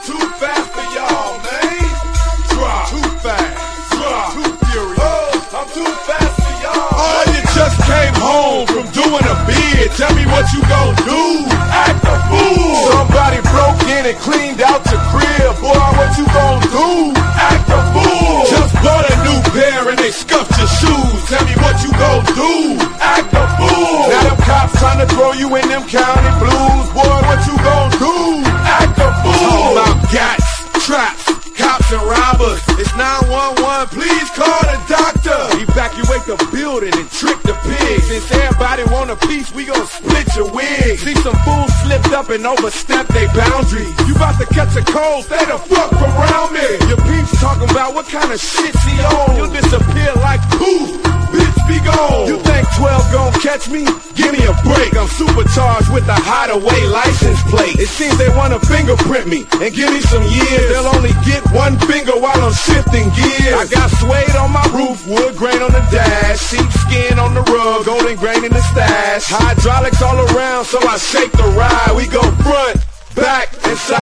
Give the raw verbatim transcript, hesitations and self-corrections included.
too fast for y'all, man. Drop. Too fast. Drop. Too furious. Oh, I'm too fast for y'all. Oh, you just came home from doing a bid. Tell me what you gon' do. Act a fool. Somebody broke in and cleaned out your crib. Boy, what you gon' do? Act a fool. Just bought a new pair and they scuffed your shoes. Tell me what you gon' do. Act a fool. Now them cops trying to throw you in them county blues. Boy, what you gon' do? Act a fool. Talking about gats, traps, cops and robbers. It's nine one one, please call the doctor. Evacuate the building and trick the pigs. Since everybody want a piece, we gon' split your wig. See some fools slipped up and overstepped their boundaries. You about to catch a cold, stay the fuck around me. Your peeps talking about what kind of shit she on. You'll disappear like poof, bitch be gone. You think twelve gon' catch me? Give me a break. I'm supercharged with a hideaway license plate. It seems they wanna fingerprint me and give me some years. They'll only get one finger while I'm shifting gears. I got suede on my roof, wood grain on the dash, sheepskin on the rug, golden grain in the stash. Hydraulics all around, so I shake the ride. We go front, back, and side.